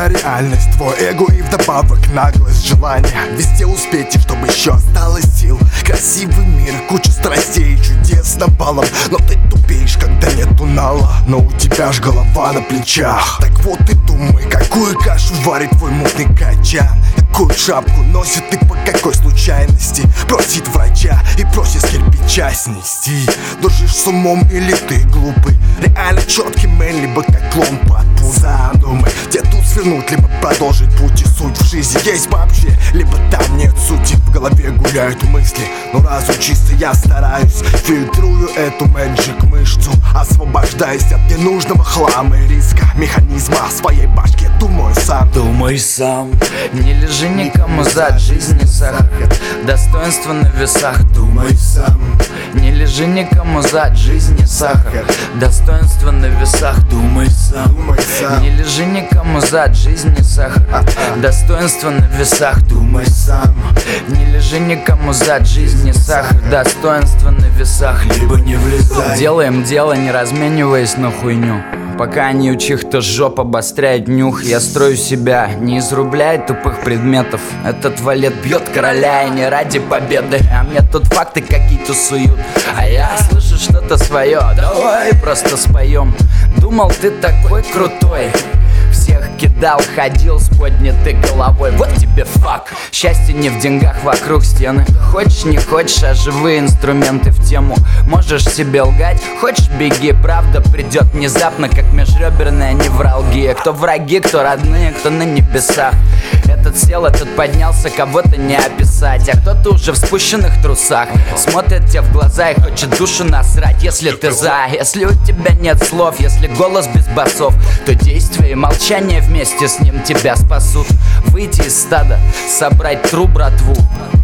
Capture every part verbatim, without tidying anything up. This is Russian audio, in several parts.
твоя реальность, твой эго и вдобавок наглость, желание везде успеть, и чтобы еще осталось сил. Красивый мир, куча страстей, чудес навалом, но ты тупеешь, когда нету нала. Но у тебя ж голова на плечах. Так вот и думай, какую кашу варит твой мутный качан, какую шапку носит ты по какой случайности. Просит врача и просит с кирпича снести. Дружишь с умом или ты глупый, реально четкий мэн, либо как клон под пузо. Думай, где тут свернуть, либо продолжить путь. И суть в жизни есть вообще, либо там нет сути. В голове гуляют мысли, но разум чистый я стараюсь. Фильтрую эту мэджик мышцу, освобождаясь от ненужного хлама и риска. Механизма в своей башке, думаю сам. Думай сам, не лежи никому зад, жизнь не сахар, достоинство на весах. Думай сам, не лежи никому зад, жизнь не сахар, достоинство на весах. Думай сам, не лежи никому зад, жизнь не сахар, достоинство на весах. Думай сам, не лежи никому зад, жизнь не сахар, достоинство на весах. Либо не влезай. Делаем дело, не размениваясь на хуйню. Пока не у чьих-то жоп обостряет нюх, я строю себя не из рубля и тупых предметов. Этот валет бьет короля и не ради победы, а мне тут факты какие-то суют, а я слышу что-то свое. Давай просто споем. Думал, ты такой крутой, всех кидал, ходил с поднятой головой. Вот тебе фак. Счастье не в деньгах, вокруг стены. Хочешь, не хочешь, а живые инструменты в тему. Можешь себе лгать, хочешь, беги. Правда придет внезапно, как межреберная невралгия. Кто враги, кто родные, кто на небесах. Этот сел, этот поднялся, кого-то не описать. А кто-то уже в спущенных трусах смотрит тебе в глаза и хочет душу насрать. Если ты за, если у тебя нет слов, если голос без басов, то действия и молчание вместе с ним тебя спасут. Выйти из стада, собрать тру братву,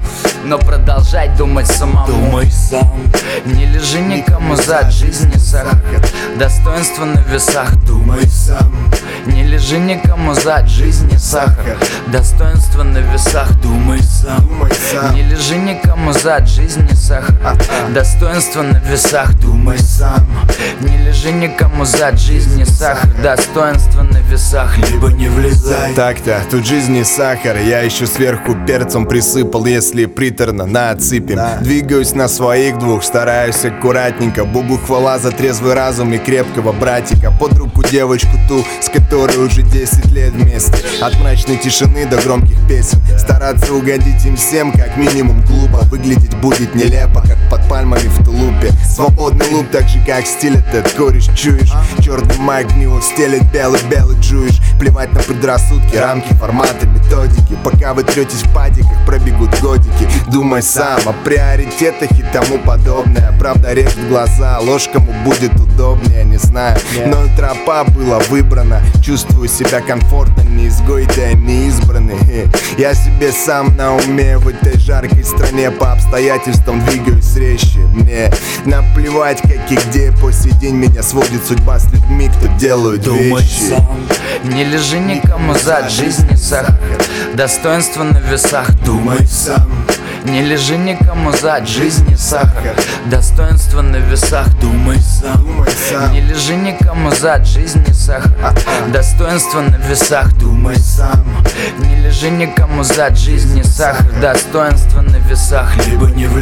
но продолжать думать самому. Думай сам, не лежи никому зад, жизнь не сахар, достоинство на весах. Думай сам, не лежи никому зад, жизнь не сахар, достоинство на весах. Думай сам, не лежи никому зад, жизнь не сахар, достоинство на весах. Думай сам, не лежи никому зад, жизнь не сахар, достоинство на весах. Либо не влезай. Так-то, тут жизнь не сахар, я еще сверху перцем присыпал, если приторно, на отсыпем. Да. Двигаюсь на своих двух, стараюсь аккуратненько. Богу хвала за трезвый разум и крепкого братика. Под руку девочку ту, с которой уже десять лет вместе. От мрачной тишины до громких песен. Стараться угодить им всем, как минимум глупо. Выглядеть будет нелепо, как под пальмами в тулупе. Свободный лук, так же как стиль этот кореш чуешь. Черный майк в него стелет, белый-белый джуешь. Плевать на предрассудки, рамки, форматы, методики. Пока вы третесь в падиках, пробегут годики. Думай сам о приоритетах и тому подобное. Правда режет глаза, ложь кому будет удобнее, не знаю. Но и тропа была выбрана. Чувствую себя комфортно, не изгой, да и не избранный. Я себе сам на уме в этой жаркой стране. По обстоятельствам двигаюсь резче. Мне наплевать, как и где. По сей день меня сводит судьба с людьми, кто делают Думай вещи. Сам, не лежи никому зад, жизнь не сахар, достоинство на весах. Думай сам, не лежи никому зад, жизнь не сахар, достоинство на весах. Думай сам, не лежи никому зад, жизнь не сахар, достоинство на весах. Думай сам, не лежи никому зад, жизнь не сахар, достоинство на весах. Либо не